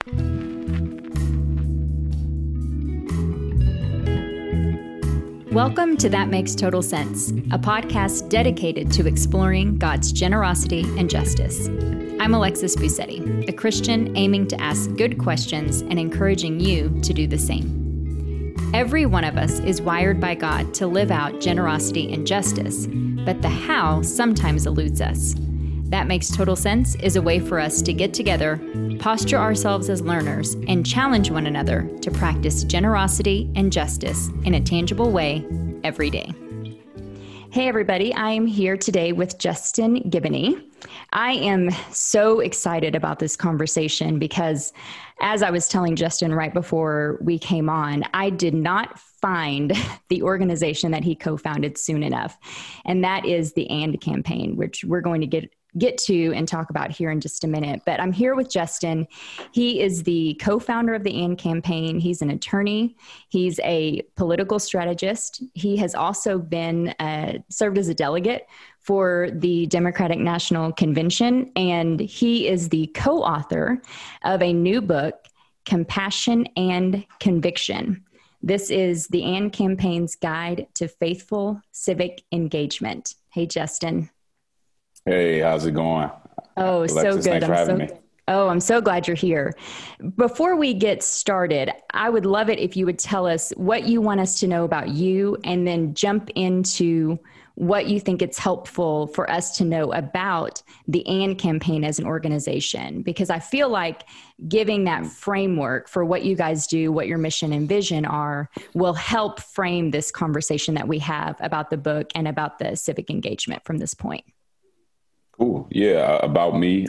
Welcome to That Makes Total Sense, a podcast dedicated to exploring God's generosity and justice. I'm Alexis Busetti, a Christian aiming to ask good questions and encouraging you to do the same. Every one of us is wired by God to live out generosity and justice, but the how sometimes eludes us. That Makes Total Sense is a way for us to get together, posture ourselves as learners, and challenge one another to practice generosity and justice in a tangible way every day. Hey everybody, I am here today with Justin Giboney. I am so excited about this conversation because, as I was telling Justin right before we came on, I did not find the organization that he co-founded soon enough, and that is the AND campaign, which we're going to get to and talk about here in just a minute. But I'm here with Justin. He is the co-founder of the AND campaign. He's an attorney. He's a political strategist. He has also been served as a delegate for the Democratic National Convention, and he is the co-author of a new book, Compassion and Conviction. This is the AND campaign's guide to faithful civic engagement. Hey, Justin. Hey, how's it going? Oh, Alexis, so good. Thanks for having me. I'm so glad you're here. Before we get started, I would love it if you would tell us what you want us to know about you and then jump into what you think it's helpful for us to know about the AND campaign as an organization, because I feel like giving that framework for what you guys do, what your mission and vision are, will help frame this conversation that we have about the book and about the civic engagement from this point. Cool. Yeah. About me,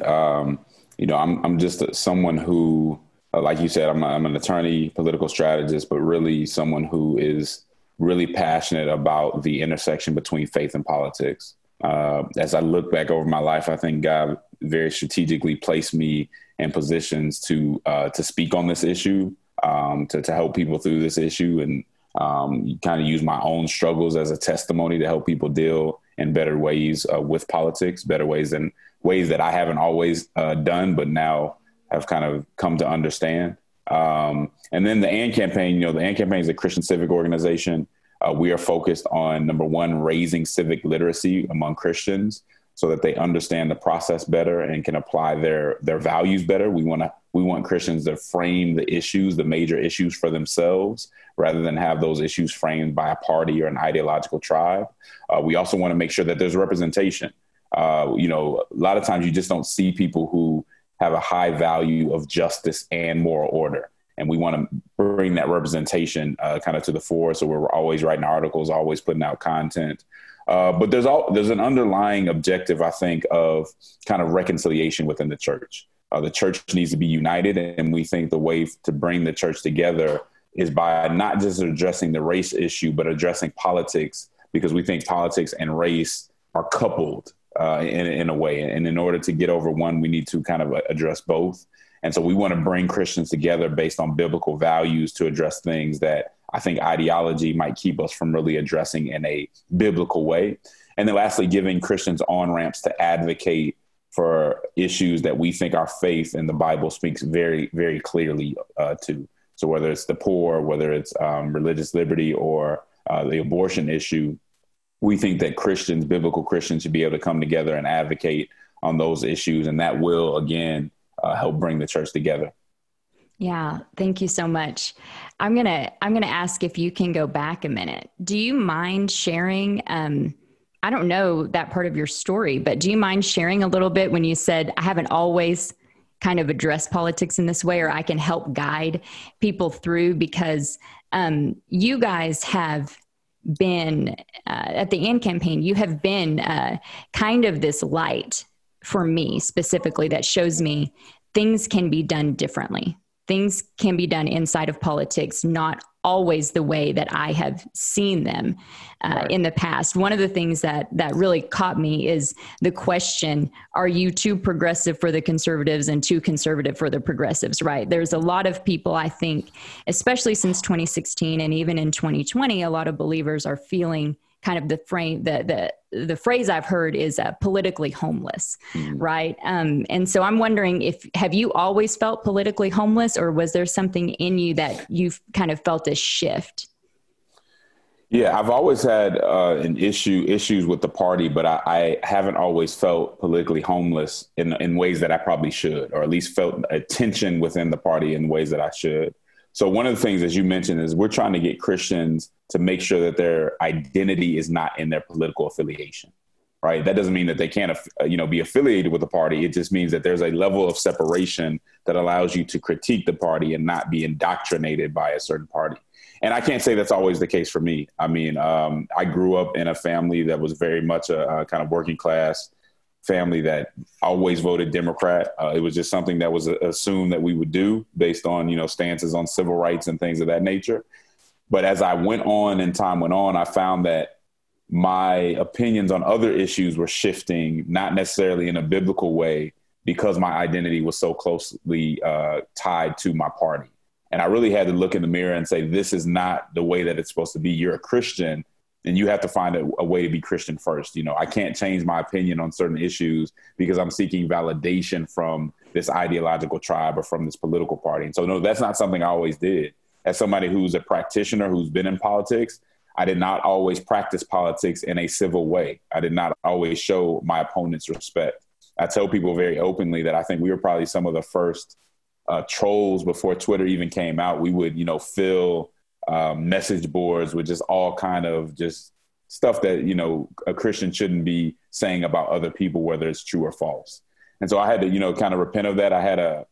I'm just someone who, like you said, I'm an attorney, political strategist, but really someone who is really passionate about the intersection between faith and politics. As I look back over my life, I think God very strategically placed me in positions to speak on this issue, to help people through this issue, and kind of use my own struggles as a testimony to help people deal in better ways with politics, better ways than ways that I haven't always done, but now have kind of come to understand. And then the AND campaign, the AND campaign is a Christian civic organization. We are focused on, number one, raising civic literacy among Christians so that they understand the process better and can apply their values better. We want Christians to frame the issues, the major issues, for themselves, rather than have those issues framed by a party or an ideological tribe. We also want to make sure that there's representation. A lot of times you just don't see people who have a high value of justice and moral order. And we want to bring that representation kind of to the fore. So we're always writing articles, always putting out content. But there's an underlying objective, I think, of kind of reconciliation within the church. The church needs to be united. And we think the way to bring the church together is by not just addressing the race issue, but addressing politics, because we think politics and race are coupled in a way. And in order to get over one, we need to kind of address both. And so we want to bring Christians together based on biblical values to address things that I think ideology might keep us from really addressing in a biblical way. And then lastly, giving Christians on-ramps to advocate for issues that we think our faith and the Bible speaks very, very clearly to. So whether it's the poor, whether it's religious liberty, or the abortion issue, we think that Christians, biblical Christians, should be able to come together and advocate on those issues. And that will, again, help bring the church together. Yeah, thank you so much. I'm gonna ask if you can go back a minute. Do you mind sharing? I don't know that part of your story, but do you mind sharing a little bit when you said, I haven't always kind of addressed politics in this way, or I can help guide people through? Because you guys have been at the AND campaign, you have been kind of this light for me specifically that shows me things can be done differently. Things can be done inside of politics, not always the way that I have seen them in the past. One of the things that really caught me is the question, are you too progressive for the conservatives and too conservative for the progressives, right? There's a lot of people, I think, especially since 2016 and even in 2020, a lot of believers are feeling kind of the the phrase I've heard is politically homeless, right? And so I'm wondering have you always felt politically homeless, or was there something in you that you've kind of felt a shift? Yeah, I've always had issues with the party, but I haven't always felt politically homeless in ways that I probably should, or at least felt a tension within the party in ways that I should. So one of the things, as you mentioned, is we're trying to get Christians to make sure that their identity is not in their political affiliation, right? That doesn't mean that they can't, be affiliated with the party. It just means that there's a level of separation that allows you to critique the party and not be indoctrinated by a certain party. And I can't say that's always the case for me. I mean, I grew up in a family that was very much a kind of working class family that always voted Democrat. It was just something that was assumed that we would do based on, stances on civil rights and things of that nature. But as I went on and time went on, I found that my opinions on other issues were shifting, not necessarily in a biblical way, because my identity was so closely tied to my party. And I really had to look in the mirror and say, this is not the way that it's supposed to be. You're a Christian, and you have to find a way to be Christian first. I can't change my opinion on certain issues because I'm seeking validation from this ideological tribe or from this political party. And so, no, that's not something I always did. As somebody who's a practitioner, who's been in politics, I did not always practice politics in a civil way. I did not always show my opponents respect. I tell people very openly that I think we were probably some of the first trolls before Twitter even came out. We would, fill message boards with just all kind of just stuff that, a Christian shouldn't be saying about other people, whether it's true or false. And so I had to, kind of repent of that. I had a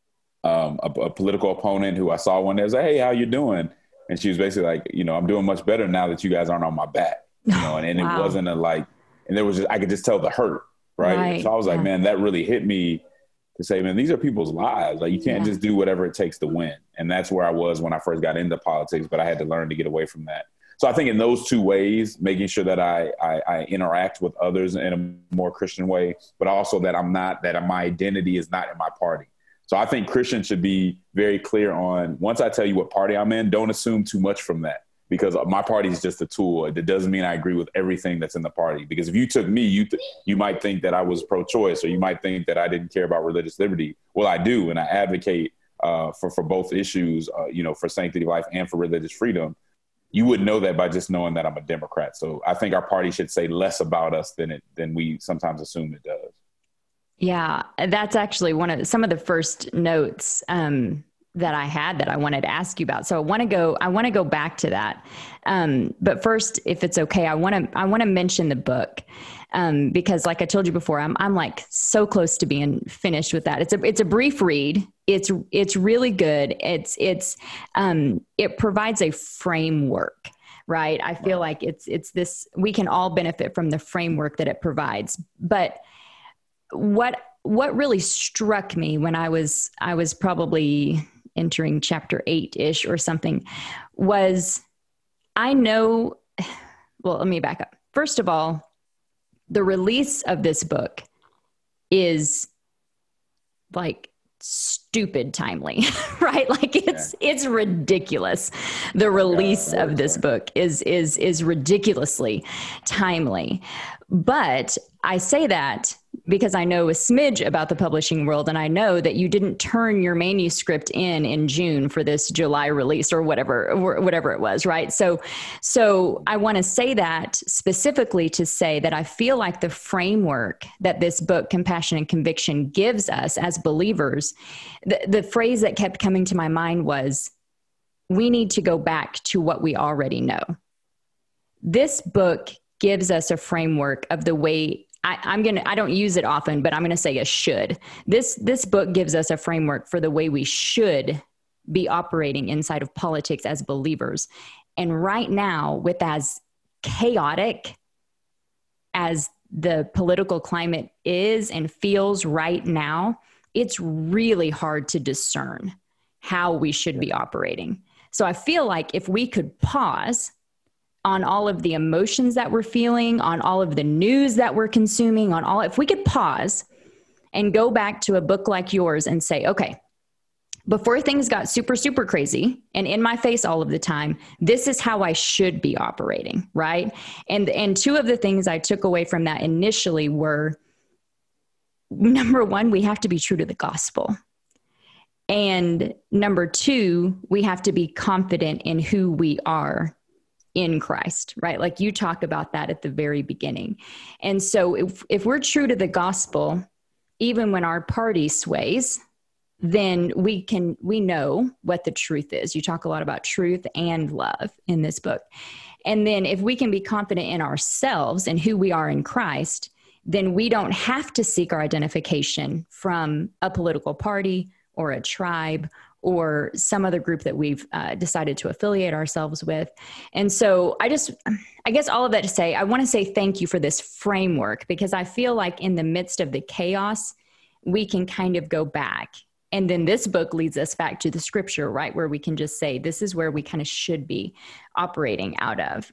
political opponent who I saw one day. I was like, hey, how you doing? And she was basically like, I'm doing much better now that you guys aren't on my back, and wow. It wasn't and there was I could just tell the hurt. Right. So I was like, man, that really hit me to say, man, these are people's lives. Like, you can't just do whatever it takes to win. And that's where I was when I first got into politics, but I had to learn to get away from that. So I think in those two ways, making sure that I interact with others in a more Christian way, but also that my identity is not in my party. So I think Christians should be very clear on, once I tell you what party I'm in, don't assume too much from that, because my party is just a tool. It doesn't mean I agree with everything that's in the party. Because if you took me, you might think that I was pro-choice, or you might think that I didn't care about religious liberty. Well, I do, and I advocate for both issues, for sanctity of life and for religious freedom. You would know that by just knowing that I'm a Democrat. So I think our party should say less about us than we sometimes assume it does. Yeah, that's actually some of the first notes that I had that I wanted to ask you about. So I want to go back to that. But first, if it's okay, I want to mention the book, because like I told you before, I'm like so close to being finished with that. It's a brief read. It's really good. It provides a framework, right? I feel like it's this, we can all benefit from the framework that it provides. But what really struck me when I was probably entering chapter 8-ish or something was, let me back up. First of all, the release of this book is like stupid timely, right? Like it's ridiculous. The release of this book is ridiculously timely. But I say that because I know a smidge about the publishing world, and I know that you didn't turn your manuscript in June for this July release or whatever it was, right? So I want to say that specifically to say that I feel like the framework that this book, Compassion and Conviction, gives us as believers, the phrase that kept coming to my mind was, we need to go back to what we already know. This book gives us a framework of the way, I don't use it often, but I'm going to say a should. This book gives us a framework for the way we should be operating inside of politics as believers. And right now, with as chaotic as the political climate is and feels right now, it's really hard to discern how we should be operating. So I feel like if we could pause on all of the emotions that we're feeling, on all of the news that we're consuming, if we could pause and go back to a book like yours and say, okay, before things got super, super crazy and in my face all of the time, this is how I should be operating, right? And two of the things I took away from that initially were, number one, we have to be true to the gospel. And number two, we have to be confident in who we are in Christ, right? Like you talk about that at the very beginning. And so if we're true to the gospel, even when our party sways, then we know what the truth is. You talk a lot about truth and love in this book. And then if we can be confident in ourselves and who we are in Christ, then we don't have to seek our identification from a political party or a tribe or some other group that we've decided to affiliate ourselves with. And so I guess all of that to say, I want to say thank you for this framework, because I feel like in the midst of the chaos, we can kind of go back. And then this book leads us back to the scripture, right? Where we can just say, this is where we kind of should be operating out of.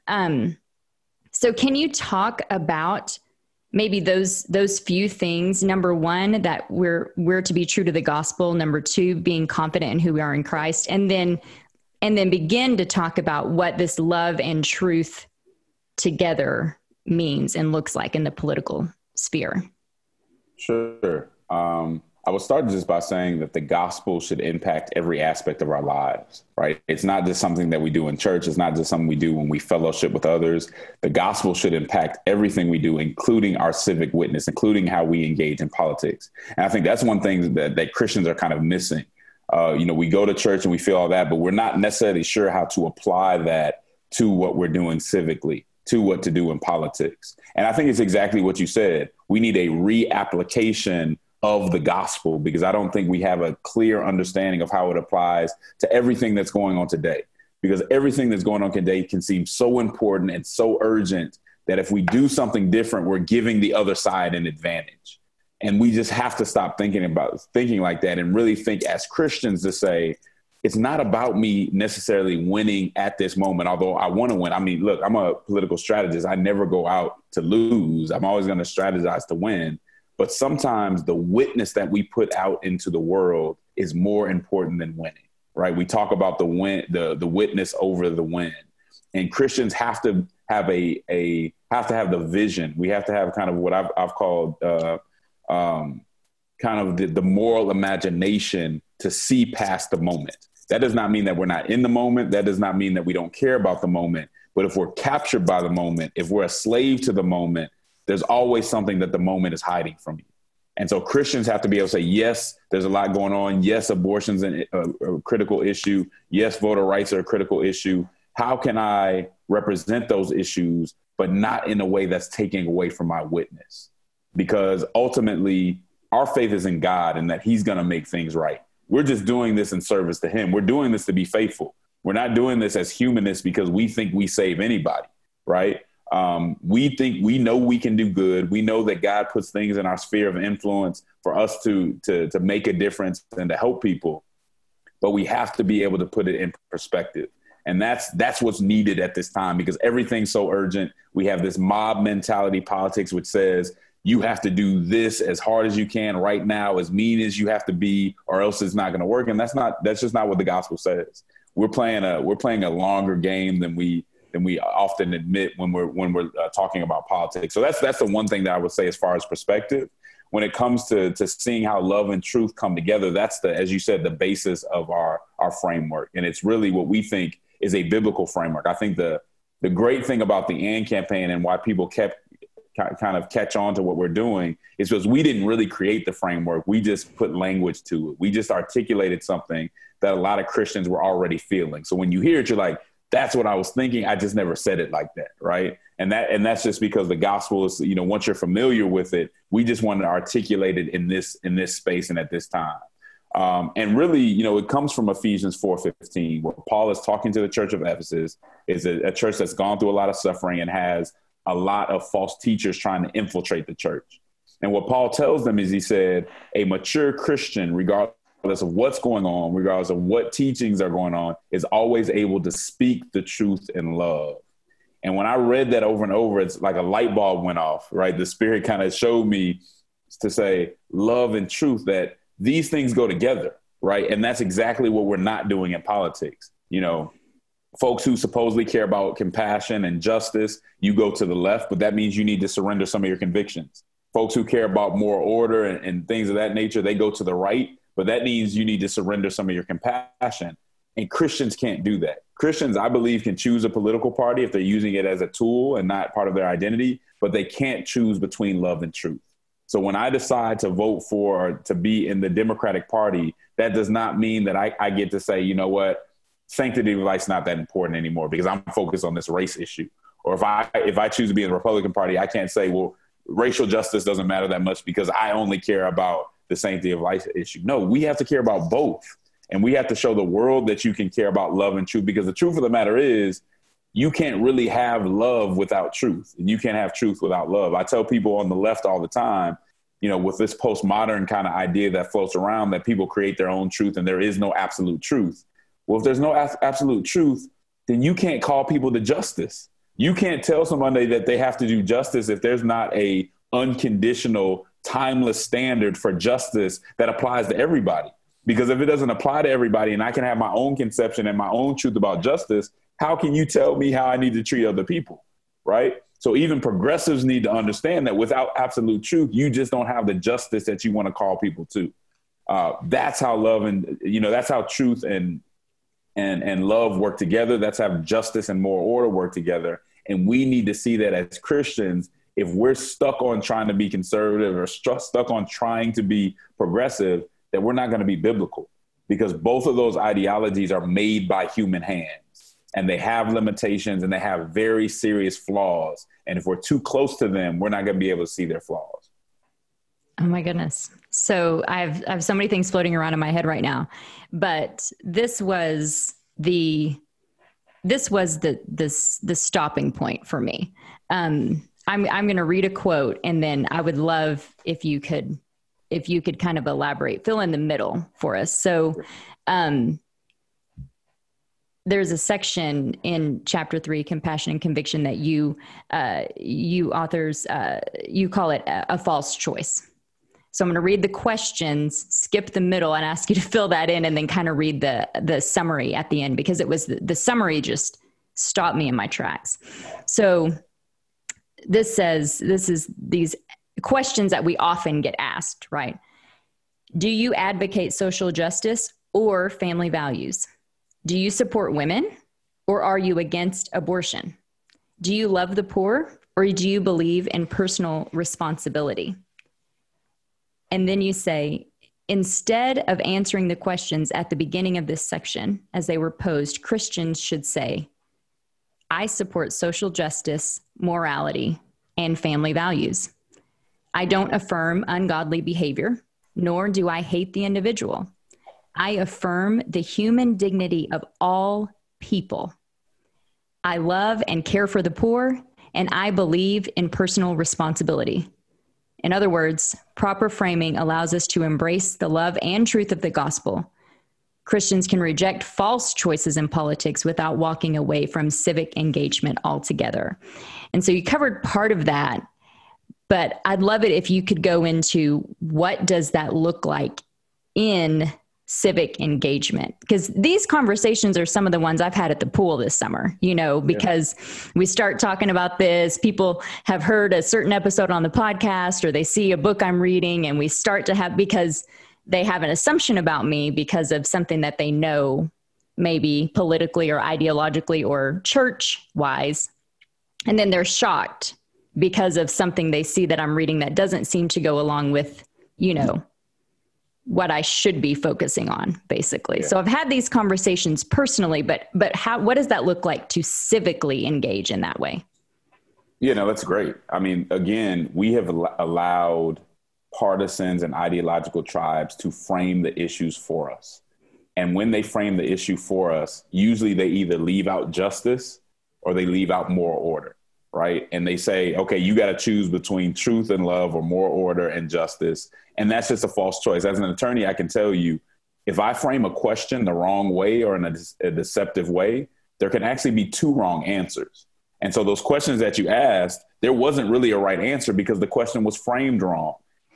So can you talk about maybe those few things? Number one, that we're to be true to the gospel. Number two, being confident in who we are in Christ. And then begin to talk about what this love and truth together means and looks like in the political sphere. Sure. I will start just by saying that the gospel should impact every aspect of our lives, right? It's not just something that we do in church. It's not just something we do when we fellowship with others. The gospel should impact everything we do, including our civic witness, including how we engage in politics. And I think that's one thing that Christians are kind of missing. We go to church and we feel all that, but we're not necessarily sure how to apply that to what we're doing civically, to what to do in politics. And I think it's exactly what you said. We need a reapplication of the gospel, because I don't think we have a clear understanding of how it applies to everything that's going on today, because everything that's going on today can seem so important and so urgent that if we do something different, we're giving the other side an advantage. And we just have to stop thinking like that and really think as Christians to say, it's not about me necessarily winning at this moment, although I want to win. I mean, look, I'm a political strategist. I never go out to lose. I'm always going to strategize to win. But sometimes the witness that we put out into the world is more important than winning, right? We talk about the witness over the win, and Christians have to have the vision. We have to have kind of what I've called kind of the moral imagination to see past the moment. That does not mean that we're not in the moment. That does not mean that we don't care about the moment. But if we're captured by the moment, if we're a slave to the moment, there's always something that the moment is hiding from you. And so Christians have to be able to say, yes, there's a lot going on. Yes, abortion's a critical issue. Yes, voter rights are a critical issue. How can I represent those issues, but not in a way that's taking away from my witness? Because ultimately, our faith is in God and that he's going to make things right. We're just doing this in service to him. We're doing this to be faithful. We're not doing this as humanists because we think we save anybody, right? We know we can do good. We know that God puts things in our sphere of influence for us to make a difference and to help people. But we have to be able to put it in perspective. And that's what's needed at this time, because everything's so urgent. We have this mob mentality politics, which says you have to do this as hard as you can right now, as mean as you have to be, or else it's not going to work. And that's just not what the gospel says. We're playing a longer game than we often admit when we're talking about politics. So that's the one thing that I would say as far as perspective. When it comes to seeing how love and truth come together, that's as you said, the basis of our framework. And it's really what we think is a biblical framework. I think the great thing about the AND campaign and why people kept kind of catch on to what we're doing is because we didn't really create the framework. We just put language to it. We just articulated something that a lot of Christians were already feeling. So when you hear it, you're like, that's what I was thinking. I just never said it like that. Right. And that's just because the gospel is, once you're familiar with it, we just want to articulate it in this space and at this time. And really, it comes from Ephesians 4:15, where Paul is talking to the church of Ephesus. It's a church that's gone through a lot of suffering and has a lot of false teachers trying to infiltrate the church. And what Paul tells them is, he said, a mature Christian, regardless of what's going on, regardless of what teachings are going on, is always able to speak the truth in love. And when I read that over and over, it's like a light bulb went off, right? The Spirit kind of showed me to say love and truth, that these things go together. right? And that's exactly what we're not doing in politics. You know, folks who supposedly care about compassion and justice, you go to the left, but that means you need to surrender some of your convictions. Folks who care about moral order and things of that nature, they go to the right, but that means you need to surrender some of your compassion. And Christians can't do that. Christians, I believe, can choose a political party if they're using it as a tool and not part of their identity, but they can't choose between love and truth. So when I decide to vote for or to be in the Democratic Party, that does not mean that I get to say, you know what, sanctity of life's not that important anymore because I'm focused on this race issue. Or if I choose to be in the Republican Party, I can't say, well, racial justice doesn't matter that much because I only care about the sanctity of life issue. No, we have to care about both. And we have to show the world that you can care about love and truth, because the truth of the matter is you can't really have love without truth, and you can't have truth without love. I tell people on the left all the time, you know, with this postmodern kind of idea that floats around that people create their own truth and there is no absolute truth. Well, if there's no absolute truth, then you can't call people to justice. You can't tell somebody that they have to do justice if there's not a unconditional, timeless standard for justice that applies to everybody. Because if it doesn't apply to everybody and I can have my own conception and my own truth about justice, how can you tell me how I need to treat other people, right? So even progressives need to understand that without absolute truth, you just don't have the justice that you want to call people to. That's how love and, you know, that's how truth and love work together. That's how justice and moral order work together. And we need to see that as Christians. If we're stuck on trying to be conservative or stuck on trying to be progressive, that we're not going to be biblical, because both of those ideologies are made by human hands and they have limitations and they have very serious flaws. And if we're too close to them, we're not going to be able to see their flaws. Oh my goodness. So I have so many things floating around in my head right now, but this was the stopping point for me. I'm going to read a quote, and then I would love if you could kind of elaborate, fill in the middle for us. So there's a section in chapter 3, Compassion and Conviction, that you authors, you call it a false choice. So I'm going to read the questions, skip the middle, and ask you to fill that in, and then kind of read the summary at the end, because it was the summary just stopped me in my tracks. So this is these questions that we often get asked, right? Do you advocate social justice or family values? Do you support women, or are you against abortion? Do you love the poor, or do you believe in personal responsibility? And then you say, instead of answering the questions at the beginning of this section as they were posed, Christians should say, I support social justice, morality, and family values. I don't affirm ungodly behavior, nor do I hate the individual. I affirm the human dignity of all people. I love and care for the poor, and I believe in personal responsibility. In other words, proper framing allows us to embrace the love and truth of the gospel. Christians can reject false choices in politics without walking away from civic engagement altogether. And so you covered part of that, but I'd love it if you could go into what does that look like in civic engagement? Because these conversations are some of the ones I've had at the pool this summer, you know, because we start talking about this, people have heard a certain episode on the podcast, or they see a book I'm reading, and we start to have, because they have an assumption about me because of something that they know, maybe politically or ideologically or church wise. And then they're shocked because of something they see that I'm reading that doesn't seem to go along with, you know, what I should be focusing on, basically. Yeah. So I've had these conversations personally, but what does that look like to civically engage in that way? Yeah, no, that's great. I mean, again, we have allowed partisans and ideological tribes to frame the issues for us. And when they frame the issue for us, usually they either leave out justice or they leave out moral order, right? And they say, okay, you got to choose between truth and love, or moral order and justice. And that's just a false choice. As an attorney, I can tell you, if I frame a question the wrong way or in a deceptive way, there can actually be two wrong answers. And so those questions that you asked, there wasn't really a right answer because the question was framed wrong.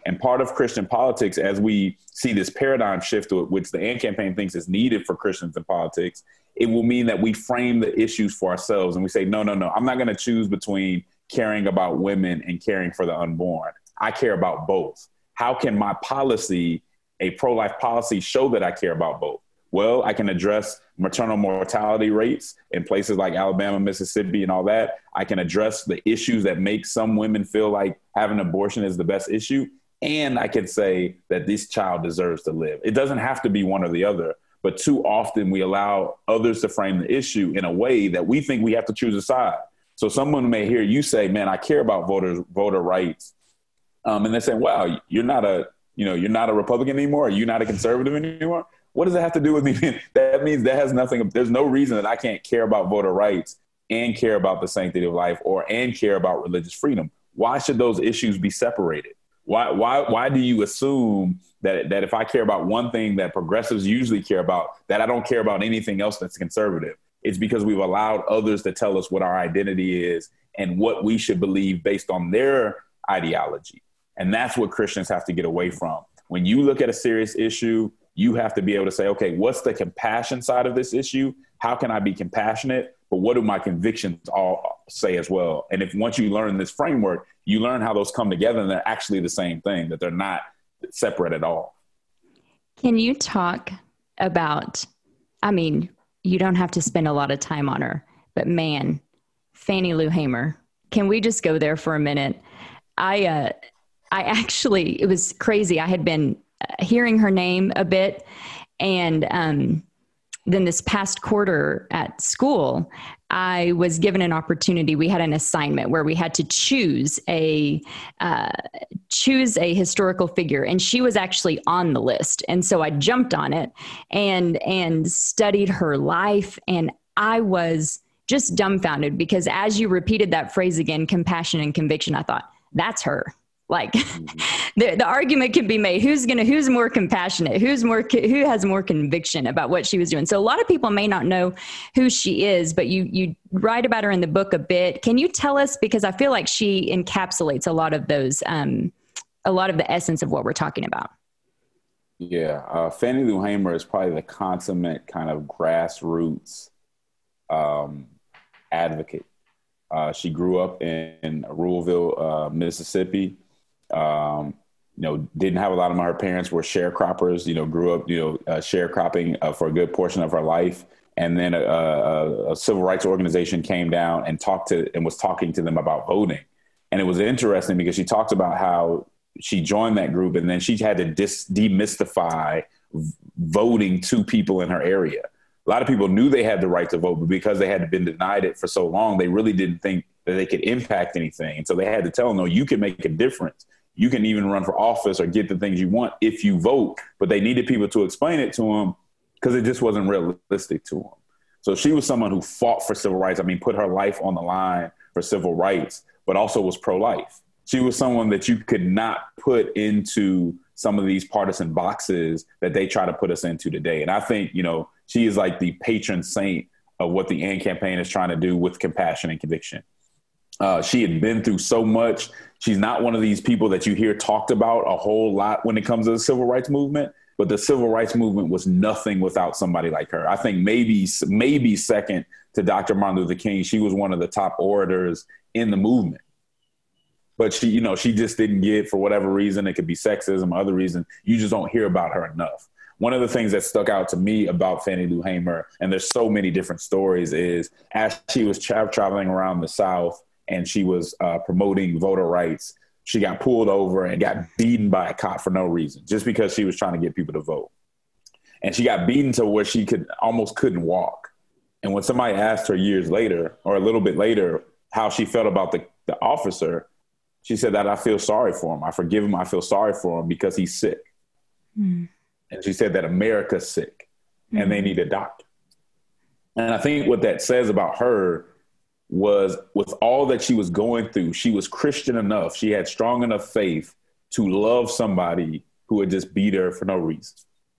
And part of Christian politics, as we see this paradigm shift, which the AND campaign thinks is needed for Christians in politics, it will mean that we frame the issues for ourselves and we say, no, I'm not going to choose between caring about women and caring for the unborn. I care about both. How can my policy, a pro-life policy, show that I care about both? Well, I can address maternal mortality rates in places like Alabama, Mississippi, and all that. I can address the issues that make some women feel like having an abortion is the best issue. And I can say that this child deserves to live. It doesn't have to be one or the other, but too often we allow others to frame the issue in a way that we think we have to choose a side. So someone may hear you say, man, I care about voter rights. And they're saying, wow, you're not a Republican anymore. Or you're not a conservative anymore. What does it have to do with me? That means there's no reason that I can't care about voter rights and care about the sanctity of life and care about religious freedom. Why should those issues be separated? Why do you assume that if I care about one thing that progressives usually care about, that I don't care about anything else that's conservative? It's because we've allowed others to tell us what our identity is and what we should believe based on their ideology. And that's what Christians have to get away from. When you look at a serious issue, you have to be able to say, okay, what's the compassion side of this issue? How can I be compassionate? But what do my convictions all say as well? And if once you learn this framework, you learn how those come together and they're actually the same thing, that they're not separate at all. Can you talk about, you don't have to spend a lot of time on her, but man, Fannie Lou Hamer, can we just go there for a minute? I actually, it was crazy. I had been hearing her name a bit. And then this past quarter at school, I was given an opportunity. We had an assignment where we had to choose a historical figure, and she was actually on the list. And so I jumped on it and studied her life. And I was just dumbfounded because as you repeated that phrase again, compassion and conviction, I thought, that's her. Like the argument can be made. Who's more compassionate? Who has more conviction about what she was doing? So a lot of people may not know who she is, but you write about her in the book a bit. Can you tell us, because I feel like she encapsulates a lot of those, a lot of the essence of what we're talking about. Yeah. Fannie Lou Hamer is probably the consummate kind of grassroots advocate. She grew up in Louisville, Mississippi. Didn't have a lot of her parents were sharecroppers, grew up, sharecropping for a good portion of her life. And then a civil rights organization came down and was talking to them about voting. And it was interesting because she talked about how she joined that group and then she had to demystify voting to people in her area. A lot of people knew they had the right to vote, but because they had been denied it for so long, they really didn't think that they could impact anything. And so they had to tell them, no, you can make a difference. You can even run for office or get the things you want if you vote. But they needed people to explain it to them because it just wasn't realistic to them. So she was someone who fought for civil rights. Put her life on the line for civil rights, but also was pro-life. She was someone that you could not put into some of these partisan boxes that they try to put us into today. And I think, she is like the patron saint of what the AND campaign is trying to do with compassion and conviction. She had been through so much. She's not one of these people that you hear talked about a whole lot when it comes to the civil rights movement, but the civil rights movement was nothing without somebody like her. I think maybe second to Dr. Martin Luther King, she was one of the top orators in the movement. But she just didn't get, for whatever reason, it could be sexism or other reason, you just don't hear about her enough. One of the things that stuck out to me about Fannie Lou Hamer, and there's so many different stories, is as she was traveling around the South and she was promoting voter rights, she got pulled over and got beaten by a cop for no reason, just because she was trying to get people to vote. And she got beaten to where she almost couldn't walk. And when somebody asked her years later, or a little bit later, how she felt about the officer, she said that I feel sorry for him. I forgive him. I feel sorry for him because he's sick. Mm. And she said that America's sick and they need a doctor. And I think what that says about her was, with all that she was going through, she was Christian enough. She had strong enough faith to love somebody who had just beat her for no reason.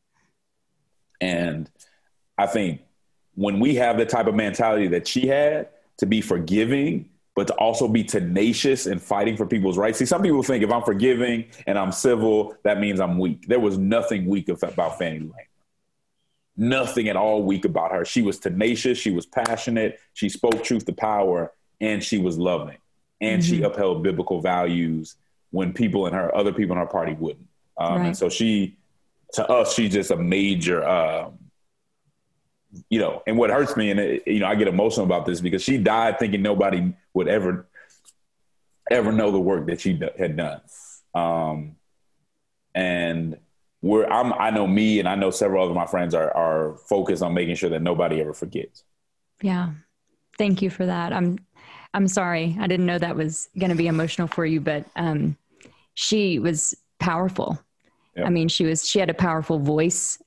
And I think when we have the type of mentality that she had, to be forgiving, but to also be tenacious and fighting for people's rights. See, some people think if I'm forgiving and I'm civil, that means I'm weak. There was nothing weak about Fannie Lou Hamer. Nothing at all weak about her. She was tenacious. She was passionate. She spoke truth to power, and she was loving. And she upheld biblical values when other people in her party wouldn't. And so to us, she's just a major, and what hurts me, and I get emotional about this because she died thinking nobody would ever know the work that she had done. And I know me, and I know several other of my friends are focused on making sure that nobody ever forgets. Yeah. Thank you for that. I'm sorry. I didn't know that was going to be emotional for you, but she was powerful. Yep. I mean, she had a powerful voice.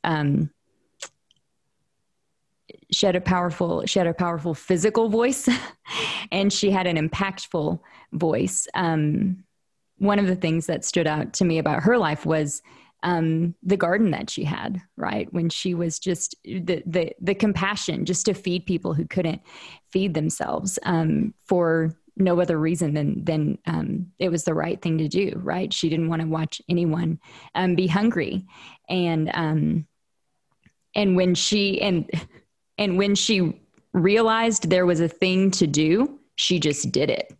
She had a powerful physical voice, and she had an impactful voice. One of the things that stood out to me about her life was the garden that she had, right? When she was just the compassion just to feed people who couldn't feed themselves, for no other reason than it was the right thing to do, right? She didn't want to watch anyone be hungry. And when she realized there was a thing to do, she just did it.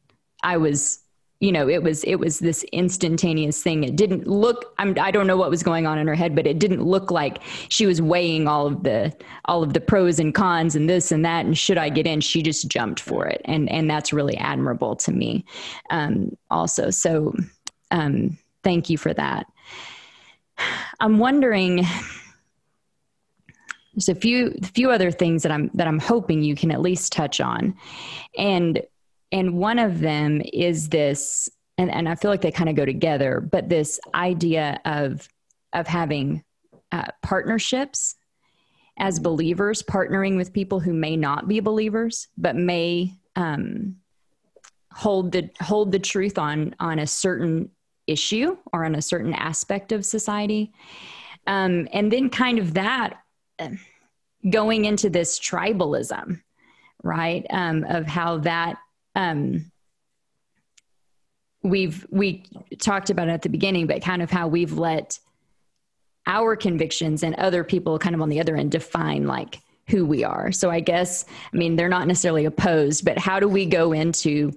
It was this instantaneous thing. It didn't look, I don't know what was going on in her head, but it didn't look like she was weighing all of the pros and cons and this and that. And should I get in? She just jumped for it. And that's really admirable to me. Also. So, thank you for that. I'm wondering, there's a few other things that I'm hoping you can at least touch on. And one of them is this, and I feel like they kind of go together, but this idea of having partnerships as believers, partnering with people who may not be believers, but may hold the truth on a certain issue or on a certain aspect of society. And then kind of that going into this tribalism, right? Of how that, we talked about it at the beginning, but kind of how we've let our convictions and other people kind of on the other end define like who we are. So I guess, they're not necessarily opposed, but how do we go into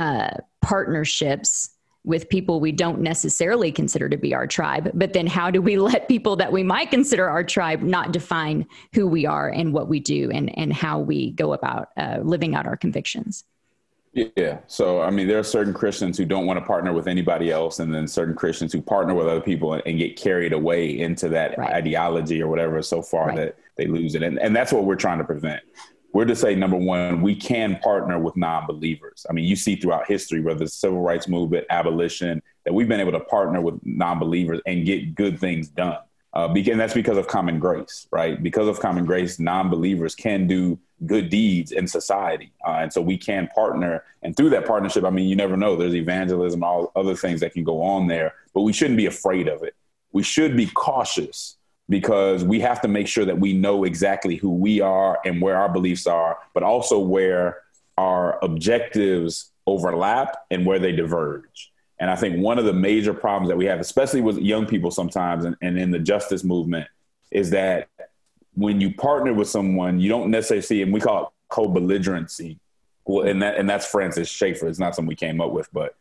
partnerships with people we don't necessarily consider to be our tribe, but then how do we let people that we might consider our tribe not define who we are and what we do and how we go about living out our convictions? Yeah. So, there are certain Christians who don't want to partner with anybody else, and then certain Christians who partner with other people and get carried away into that ideology or whatever so far that they lose it. And that's what we're trying to prevent. We're to say, number one, we can partner with non-believers. You see throughout history, whether it's the civil rights movement, abolition, that we've been able to partner with non-believers and get good things done. And that's because of common grace, right? Because of common grace, non-believers can do good deeds in society. And so we can partner. And through that partnership, you never know, there's evangelism, all other things that can go on there, but we shouldn't be afraid of it. We should be cautious because we have to make sure that we know exactly who we are and where our beliefs are, but also where our objectives overlap and where they diverge. And I think one of the major problems that we have, especially with young people sometimes and in the justice movement, is that when you partner with someone, you don't necessarily see, and we call it co-belligerency. Well, and that's Francis Schaeffer. It's not something we came up with, but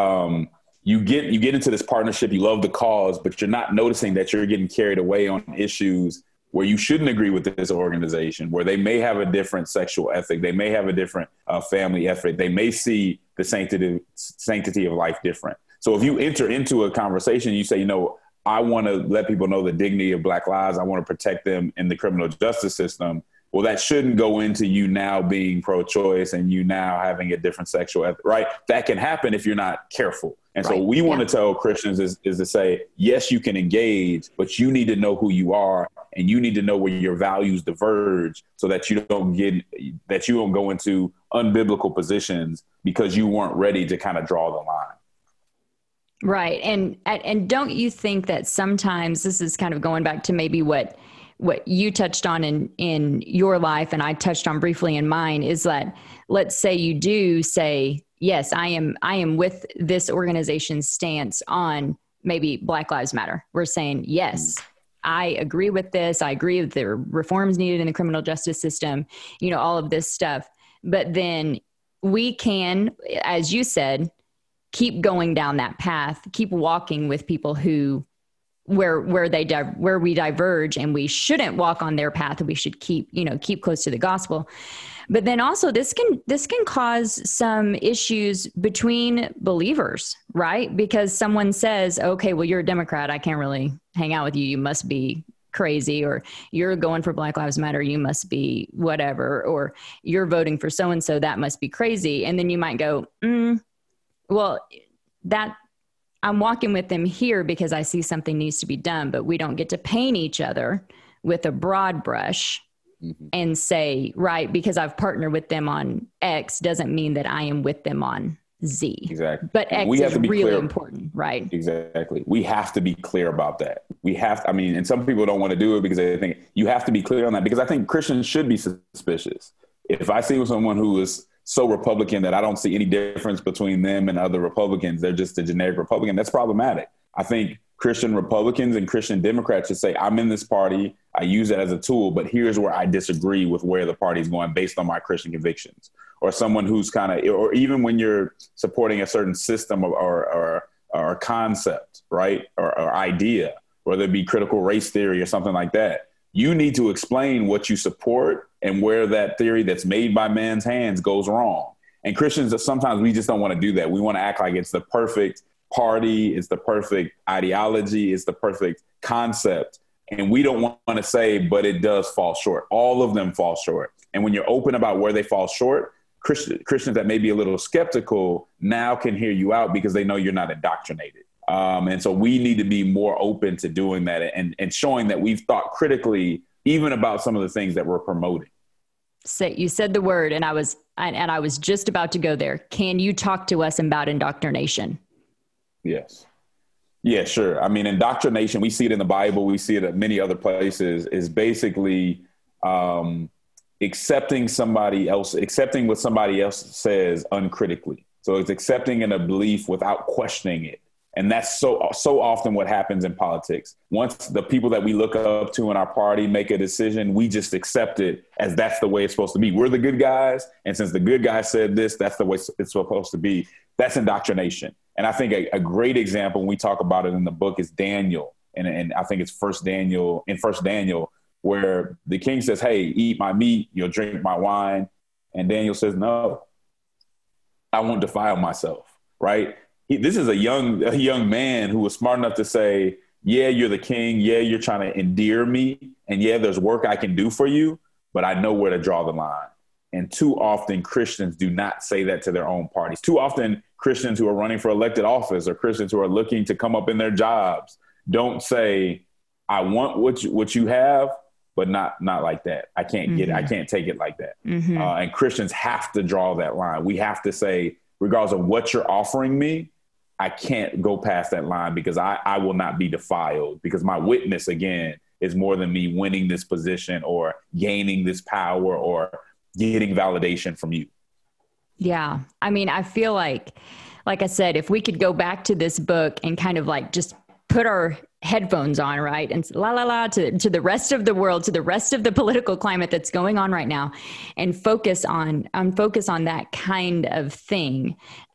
you get into this partnership, you love the cause, but you're not noticing that you're getting carried away on issues where you shouldn't agree with this organization, where they may have a different sexual ethic, they may have a different family ethic, they may see the sanctity of life different. So if you enter into a conversation, you say, I want to let people know the dignity of Black lives, I want to protect them in the criminal justice system. Well, that shouldn't go into you now being pro-choice and you now having a different sexual ethic, right? That can happen if you're not careful. And so we want to tell Christians is to say, yes, you can engage, but you need to know who you are and you need to know where your values diverge so that you don't go into unbiblical positions because you weren't ready to kind of draw the line. Right. And don't you think that sometimes this is kind of going back to maybe what you touched on in your life and I touched on briefly in mine is that let's say you do say, yes, I am with this organization's stance on maybe Black Lives Matter. We're saying, yes, I agree with this. I agree with the reforms needed in the criminal justice system, all of this stuff. But then we can, as you said, keep going down that path, keep walking with people who, where we diverge, and we shouldn't walk on their path. We should keep close to the gospel. But then also this can cause some issues between believers, right? Because someone says, okay, well, you're a Democrat, I can't really hang out with you. You must be crazy, or you're going for Black Lives Matter, you must be whatever, or you're voting for so-and-so, that must be crazy. And then you might go, well, that I'm walking with them here because I see something needs to be done, but we don't get to paint each other with a broad brush and say, right, because I've partnered with them on X doesn't mean that I am with them on Z. Exactly. But X is really important, right? Exactly. We have to be clear about that. And some people don't want to do it because they think you have to be clear on that, because I think Christians should be suspicious. If I see someone who is so Republican that I don't see any difference between them and other Republicans, they're just a generic Republican, that's problematic. I think Christian Republicans and Christian Democrats should say, I'm in this party, I use it as a tool, but here's where I disagree with where the party's going based on my Christian convictions. Or someone who's or even when you're supporting a certain system or concept, right? Or idea, whether it be critical race theory or something like that, you need to explain what you support and where that theory that's made by man's hands goes wrong. And Christians, sometimes we just don't want to do that. We want to act like it's the perfect party, it's the perfect ideology, it's the perfect concept. And we don't want to say, but it does fall short. All of them fall short. And when you're open about where they fall short, Christians that may be a little skeptical now can hear you out because they know you're not indoctrinated. And so we need to be more open to doing that and showing that we've thought critically, even about some of the things that we're promoting. So you said the word, and I was just about to go there. Can you talk to us about indoctrination? Yes. Yeah, sure. I mean, indoctrination, we see it in the Bible. We see it at many other places, is basically accepting what somebody else says uncritically. So it's accepting in a belief without questioning it. And that's so often what happens in politics. Once the people that we look up to in our party make a decision, we just accept it as that's the way it's supposed to be. We're the good guys. And since the good guy said this, that's the way it's supposed to be. That's indoctrination. And I think a great example when we talk about it in the book is Daniel. And I think it's First Daniel, where the king says, hey, eat my meat, drink my wine. And Daniel says, no, I won't defile myself, right? This is a young man who was smart enough to say, yeah, you're the king. Yeah, you're trying to endear me. And yeah, there's work I can do for you, but I know where to draw the line. And too often Christians do not say that to their own parties. Too often Christians who are running for elected office or Christians who are looking to come up in their jobs don't say, I want what you have, but not like that. I can't get it. I can't take it like that. And Christians have to draw that line. We have to say, regardless of what you're offering me, I can't go past that line because I will not be defiled, because my witness, again, is more than me winning this position or gaining this power or getting validation from you. Yeah. I mean, I feel like I said, if we could go back to this book and kind of like just put our headphones on, right? And la, la, la, to the rest of the world, to the rest of the political climate that's going on right now, and focus on that kind of thing,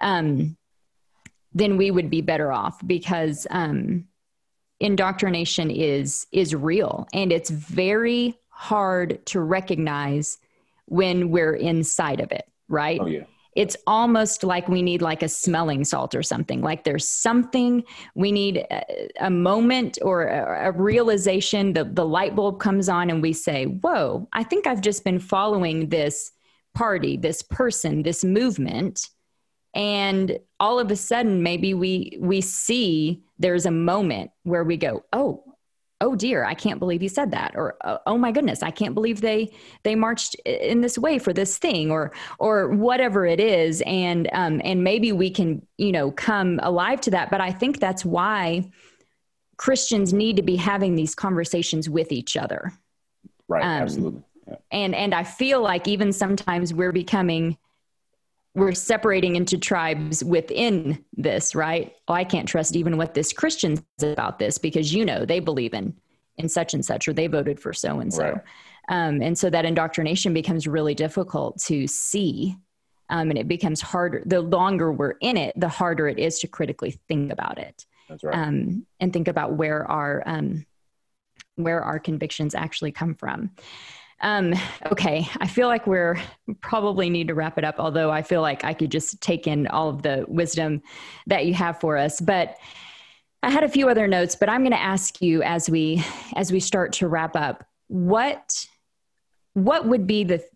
then we would be better off, because indoctrination is real, and it's very hard to recognize when we're inside of it, right? Oh, yeah. It's almost like we need like a smelling salt or something. Like there's something, we need a moment or a realization, the light bulb comes on and we say, whoa, I think I've just been following this party, this person, this movement. And all of a sudden, maybe we see there's a moment where we go, oh dear, I can't believe he said that. Or, oh my goodness, I can't believe they marched in this way for this thing, or whatever it is. And maybe we can, come alive to that. But I think that's why Christians need to be having these conversations with each other. Right. Absolutely. Yeah. And I feel like even sometimes we're becoming we're separating into tribes within this, right? Oh, I can't trust even what this Christian says about this because, they believe in such and such, or they voted for so-and-so. Right. And so that indoctrination becomes really difficult to see. And it becomes harder. The longer we're in it, the harder it is to critically think about it. That's right. And think about where our convictions actually come from. Okay. I feel like we're probably need to wrap it up, although I feel like I could just take in all of the wisdom that you have for us. But I had a few other notes, but I'm going to ask you as we start to wrap up, what would be the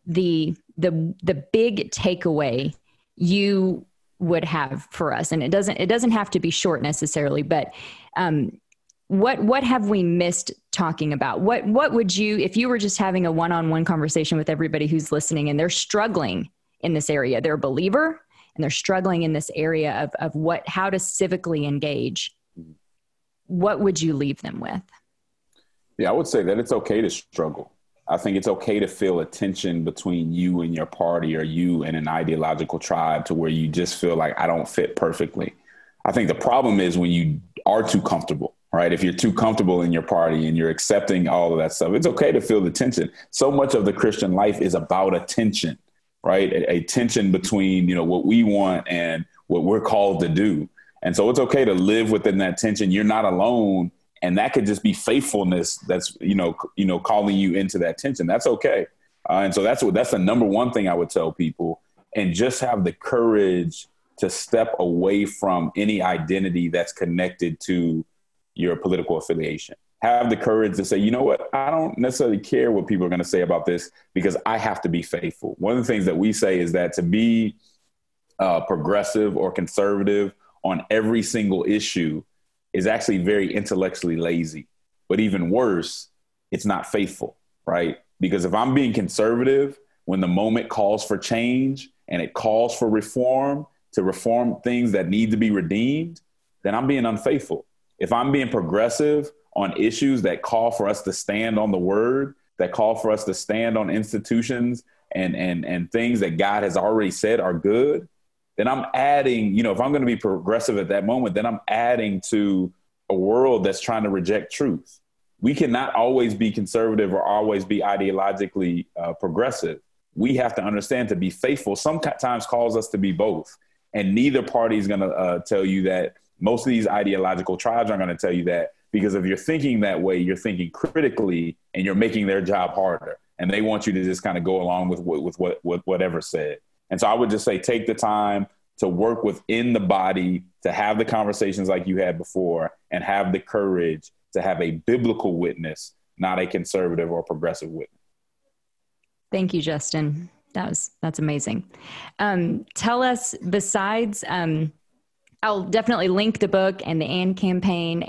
big takeaway you would have for us? And it doesn't have to be short necessarily, but what have we missed talking about? What would you, if you were just having a one-on-one conversation with everybody who's listening and they're struggling in this area, they're a believer and they're struggling in this area of how to civically engage, what would you leave them with? Yeah, I would say that it's okay to struggle. I think it's okay to feel a tension between you and your party or you and an ideological tribe to where you just feel like I don't fit perfectly. I think the problem is when you are too comfortable, right? If you're too comfortable in your party and you're accepting all of that stuff, it's okay to feel the tension. So much of the Christian life is about a tension, right? A tension between, what we want and what we're called to do. And so it's okay to live within that tension. You're not alone. And that could just be faithfulness that's, calling you into that tension. That's okay. And so that's the number one thing I would tell people, and just have the courage to step away from any identity that's connected to your political affiliation. Have the courage to say, you know what, I don't necessarily care what people are going to say about this because I have to be faithful. One of the things that we say is that to be progressive or conservative on every single issue is actually very intellectually lazy, but even worse, it's not faithful, right? Because if I'm being conservative, when the moment calls for change and it calls for reform, to reform things that need to be redeemed, then I'm being unfaithful. If I'm being progressive on issues that call for us to stand on the word, that call for us to stand on institutions and things that God has already said are good, then I'm adding, if I'm going to be progressive at that moment, then I'm adding to a world that's trying to reject truth. We cannot always be conservative or always be ideologically progressive. We have to understand to be faithful sometimes calls us to be both. And neither party is going to tell you that. Most of these ideological tribes aren't going to tell you that, because if you're thinking that way, you're thinking critically and you're making their job harder. And they want you to just kind of go along with whatever said. And so I would just say, take the time to work within the body, to have the conversations like you had before, and have the courage to have a biblical witness, not a conservative or progressive witness. Thank you, Justin. That's amazing. Tell us, besides, I'll definitely link the book and the AND campaign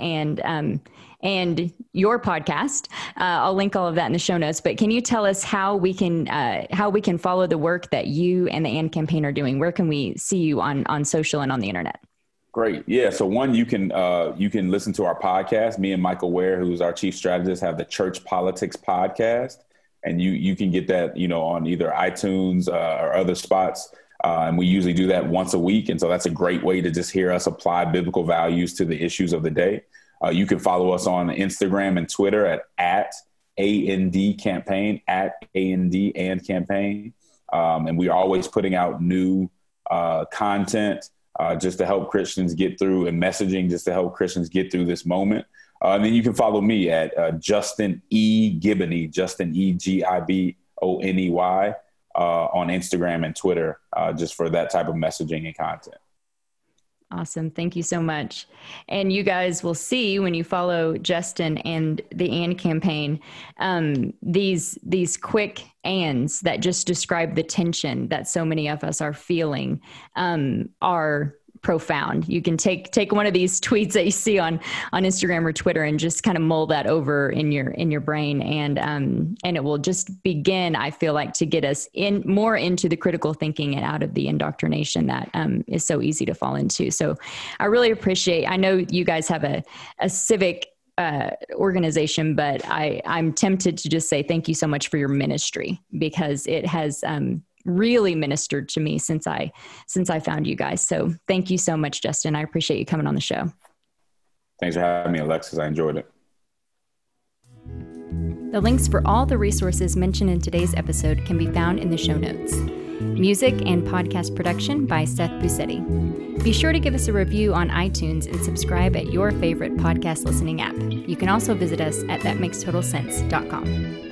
and your podcast. I'll link all of that in the show notes, but can you tell us how we can follow the work that you and the AND campaign are doing? Where can we see you on social and on the internet? Great. Yeah. So one, you can listen to our podcast. Me and Michael Ware, who's our chief strategist, have the Church Politics podcast, and you can get that, on either iTunes or other spots. And we usually do that once a week. And so that's a great way to just hear us apply biblical values to the issues of the day. You can follow us on Instagram and Twitter at AND campaign, at AND and campaign. And we are always putting out new content just to help Christians get through, and messaging just to help Christians get through this moment. And then you can follow me at Justin E. Giboney, Justin E. Giboney, on Instagram and Twitter, just for that type of messaging and content. Awesome. Thank you so much. And you guys will see when you follow Justin and the AND campaign, these quick ands that just describe the tension that so many of us are feeling are profound. You can take one of these tweets that you see on Instagram or Twitter and just kind of mull that over in your brain, and it will just begin, I feel like, to get us more into the critical thinking and out of the indoctrination that is so easy to fall into. So I really appreciate, I know you guys have a civic organization, but I'm tempted to just say thank you so much for your ministry, because it has really ministered to me since I found you guys. So thank you so much, Justin. I appreciate you coming on the show. Thanks for having me, Alexis. I enjoyed it. The links for all the resources mentioned in today's episode can be found in the show notes. Music and podcast production by Seth Busetti. Be sure to give us a review on iTunes and subscribe at your favorite podcast listening app. You can also visit us at thatmaketotalsense.com.